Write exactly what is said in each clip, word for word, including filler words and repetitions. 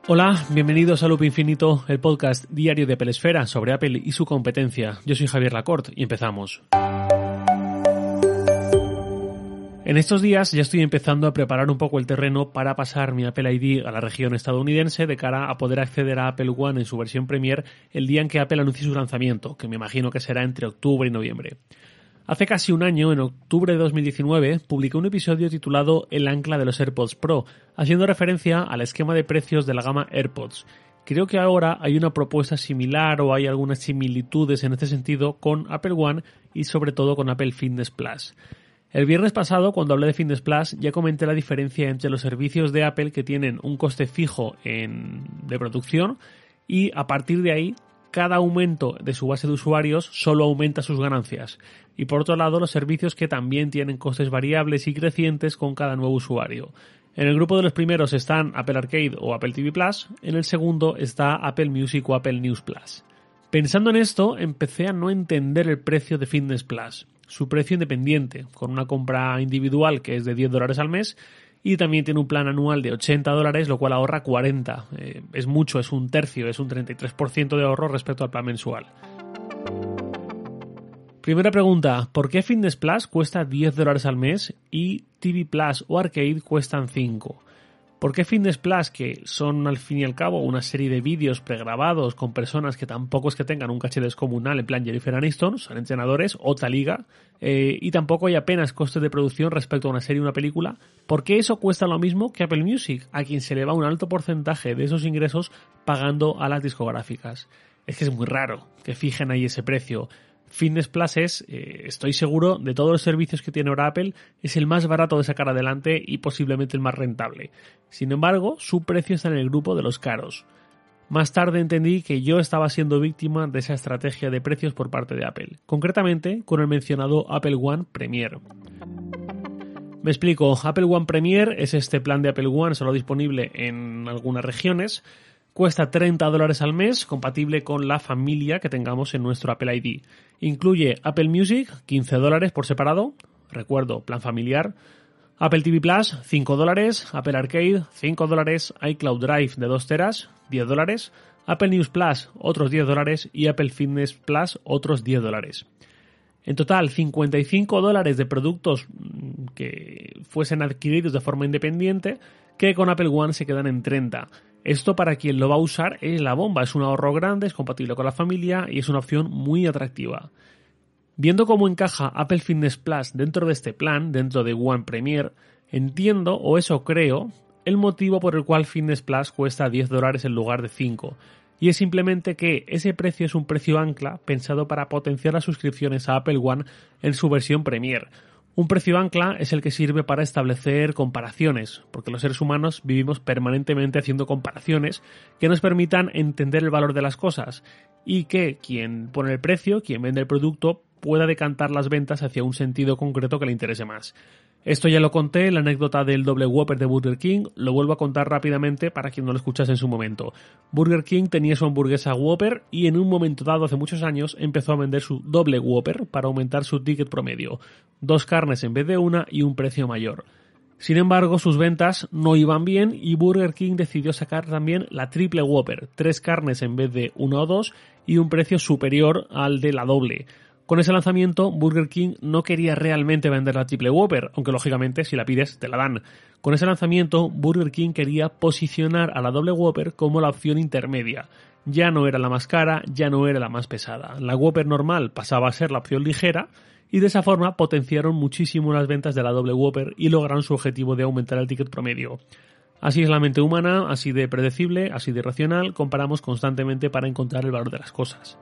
Hola, bienvenidos a Loop Infinito, el podcast diario de Apple Esfera sobre Apple y su competencia. Yo soy Javier Lacorte y empezamos. En estos días ya estoy empezando a preparar un poco el terreno para pasar mi Apple I D a la región estadounidense de cara a poder acceder a Apple One en su versión Premier el día en que Apple anuncie su lanzamiento, que me imagino que será entre octubre y noviembre. Hace casi un año, en octubre de dos mil diecinueve, publiqué un episodio titulado El ancla de los AirPods Pro, haciendo referencia al esquema de precios de la gama AirPods. Creo que ahora hay una propuesta similar o hay algunas similitudes en este sentido con Apple One y sobre todo con Apple Fitness Plus. El viernes pasado, cuando hablé de Fitness Plus, ya comenté la diferencia entre los servicios de Apple que tienen un coste fijo en, de producción y a partir de ahí, cada aumento de su base de usuarios solo aumenta sus ganancias. Y por otro lado, los servicios que también tienen costes variables y crecientes con cada nuevo usuario. En el grupo de los primeros están Apple Arcade o Apple T V Plus, en el segundo está Apple Music o Apple News Plus. Pensando en esto, empecé a no entender el precio de Fitness Plus. Su precio independiente, con una compra individual que es de diez dólares al mes y también tiene un plan anual de ochenta dólares, lo cual ahorra cuarenta. Eh, es mucho, es un tercio, es un treinta y tres por ciento de ahorro respecto al plan mensual. Primera pregunta, ¿por qué Fitness Plus cuesta diez dólares al mes y T V Plus o Arcade cuestan cinco? ¿Por qué Fitness Plus, que son al fin y al cabo una serie de vídeos pregrabados con personas que tampoco es que tengan un caché descomunal en plan Jennifer Aniston, son entrenadores, otra liga, eh, y tampoco hay apenas costes de producción respecto a una serie o una película? ¿Por qué eso cuesta lo mismo que Apple Music, a quien se le va un alto porcentaje de esos ingresos pagando a las discográficas? Es que es muy raro que fijen ahí ese precio. Fitness Plus es, eh, estoy seguro, de todos los servicios que tiene ahora Apple, es el más barato de sacar adelante y posiblemente el más rentable. Sin embargo, su precio está en el grupo de los caros. Más tarde entendí que yo estaba siendo víctima de esa estrategia de precios por parte de Apple, concretamente con el mencionado Apple One Premier. Me explico, Apple One Premier es este plan de Apple One solo disponible en algunas regiones. Cuesta treinta dólares al mes, compatible con la familia que tengamos en nuestro Apple I D. Incluye Apple Music, quince dólares por separado, recuerdo, plan familiar. Apple T V Plus, cinco dólares. Apple Arcade, cinco dólares. iCloud Drive de dos teras, diez dólares. Apple News Plus, otros diez dólares. Y Apple Fitness Plus, otros diez dólares. En total, cincuenta y cinco dólares de productos que fuesen adquiridos de forma independiente, que con Apple One se quedan en treinta. Esto para quien lo va a usar es la bomba, es un ahorro grande, es compatible con la familia y es una opción muy atractiva. Viendo cómo encaja Apple Fitness Plus dentro de este plan, dentro de One Premier, entiendo, o eso creo, el motivo por el cual Fitness Plus cuesta diez dólares en lugar de cinco. Y es simplemente que ese precio es un precio ancla pensado para potenciar las suscripciones a Apple One en su versión Premier. Un precio ancla es el que sirve para establecer comparaciones, porque los seres humanos vivimos permanentemente haciendo comparaciones que nos permitan entender el valor de las cosas y que quien pone el precio, quien vende el producto, pueda decantar las ventas hacia un sentido concreto que le interese más. Esto ya lo conté, la anécdota del doble Whopper de Burger King, lo vuelvo a contar rápidamente para quien no lo escuchase en su momento. Burger King tenía su hamburguesa Whopper y en un momento dado, hace muchos años, empezó a vender su doble Whopper para aumentar su ticket promedio. Dos carnes en vez de una y un precio mayor. Sin embargo, sus ventas no iban bien y Burger King decidió sacar también la triple Whopper, tres carnes en vez de una o dos y un precio superior al de la doble. Con ese lanzamiento, Burger King no quería realmente vender la triple Whopper, aunque lógicamente si la pides te la dan. Con ese lanzamiento, Burger King quería posicionar a la doble Whopper como la opción intermedia. Ya no era la más cara, ya no era la más pesada. La Whopper normal pasaba a ser la opción ligera y de esa forma potenciaron muchísimo las ventas de la doble Whopper y lograron su objetivo de aumentar el ticket promedio. Así es la mente humana, así de predecible, así de racional, comparamos constantemente para encontrar el valor de las cosas.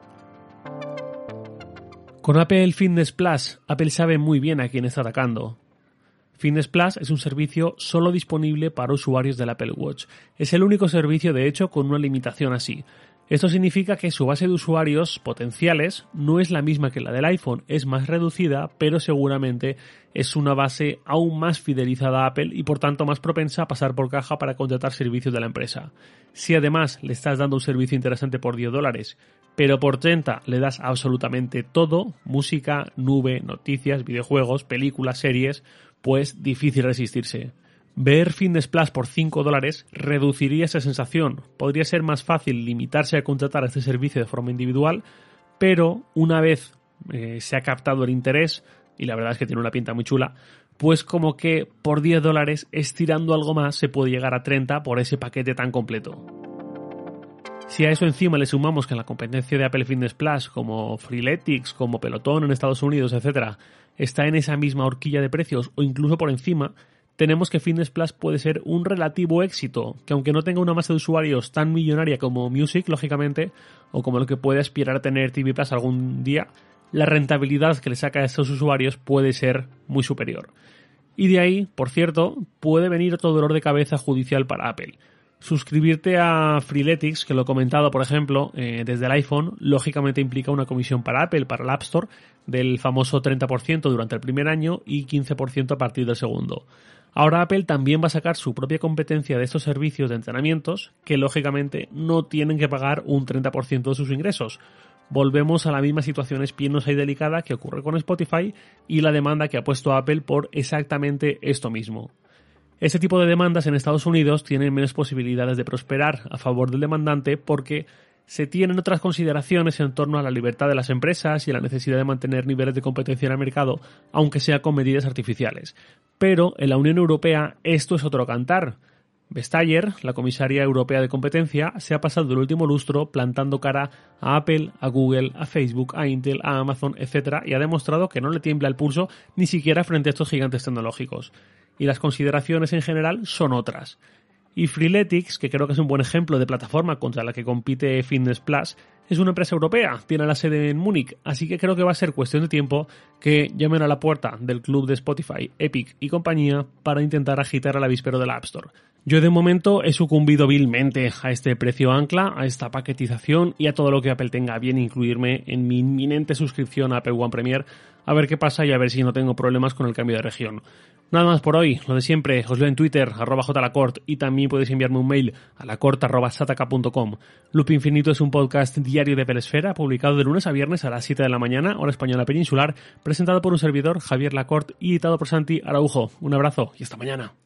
Con Apple Fitness Plus, Apple sabe muy bien a quién está atacando. Fitness Plus es un servicio solo disponible para usuarios del Apple Watch. Es el único servicio, de hecho, con una limitación así. Esto significa que su base de usuarios potenciales no es la misma que la del iPhone, es más reducida, pero seguramente es una base aún más fidelizada a Apple y por tanto más propensa a pasar por caja para contratar servicios de la empresa. Si además le estás dando un servicio interesante por diez dólares, pero por treinta le das absolutamente todo, música, nube, noticias, videojuegos, películas, series, pues difícil resistirse. Ver Fitness Plus por cinco dólares reduciría esa sensación. Podría ser más fácil limitarse a contratar este servicio de forma individual, pero una vez eh, se ha captado el interés, y la verdad es que tiene una pinta muy chula, pues como que por diez dólares, estirando algo más, se puede llegar a treinta por ese paquete tan completo. Si a eso encima le sumamos que en la competencia de Apple Fitness Plus, como Freeletics, como Peloton en Estados Unidos, etcétera, está en esa misma horquilla de precios o incluso por encima, tenemos que Fitness Plus puede ser un relativo éxito, que aunque no tenga una masa de usuarios tan millonaria como Music, lógicamente, o como lo que puede aspirar a tener T V Plus algún día, la rentabilidad que le saca a estos usuarios puede ser muy superior. Y de ahí, por cierto, puede venir otro dolor de cabeza judicial para Apple. Suscribirte a Freeletics, que lo he comentado, por ejemplo, eh, desde el iPhone, lógicamente implica una comisión para Apple, para el App Store, del famoso treinta por ciento durante el primer año y quince por ciento a partir del segundo. Ahora Apple también va a sacar su propia competencia de estos servicios de entrenamientos, que lógicamente no tienen que pagar un treinta por ciento de sus ingresos. Volvemos a la misma situación espinosa y delicada que ocurre con Spotify y la demanda que ha puesto Apple por exactamente esto mismo. Este tipo de demandas en Estados Unidos tienen menos posibilidades de prosperar a favor del demandante porque se tienen otras consideraciones en torno a la libertad de las empresas y a la necesidad de mantener niveles de competencia en el mercado, aunque sea con medidas artificiales. Pero en la Unión Europea esto es otro cantar. Vestager, la comisaria europea de competencia, se ha pasado el último lustro plantando cara a Apple, a Google, a Facebook, a Intel, a Amazon, etcétera, y ha demostrado que no le tiembla el pulso ni siquiera frente a estos gigantes tecnológicos. Y las consideraciones en general son otras. Y Freeletics, que creo que es un buen ejemplo de plataforma contra la que compite Fitness Plus, es una empresa europea, tiene la sede en Múnich, así que creo que va a ser cuestión de tiempo que llamen a la puerta del club de Spotify, Epic y compañía para intentar agitar a la víspera de la App Store. Yo de momento he sucumbido vilmente a este precio ancla, a esta paquetización y a todo lo que Apple tenga a bien incluirme en mi inminente suscripción a Apple One Premier, a ver qué pasa y a ver si no tengo problemas con el cambio de región. Nada más por hoy, lo de siempre, os leo en Twitter, arroba jlacort, y también podéis enviarme un mail a lacort arroba sataka punto com. Loop Infinito es un podcast diario de Pelesfera, publicado de lunes a viernes a las siete de la mañana, hora española peninsular, presentado por un servidor, Javier Lacort, y editado por Santi Araujo. Un abrazo y hasta mañana.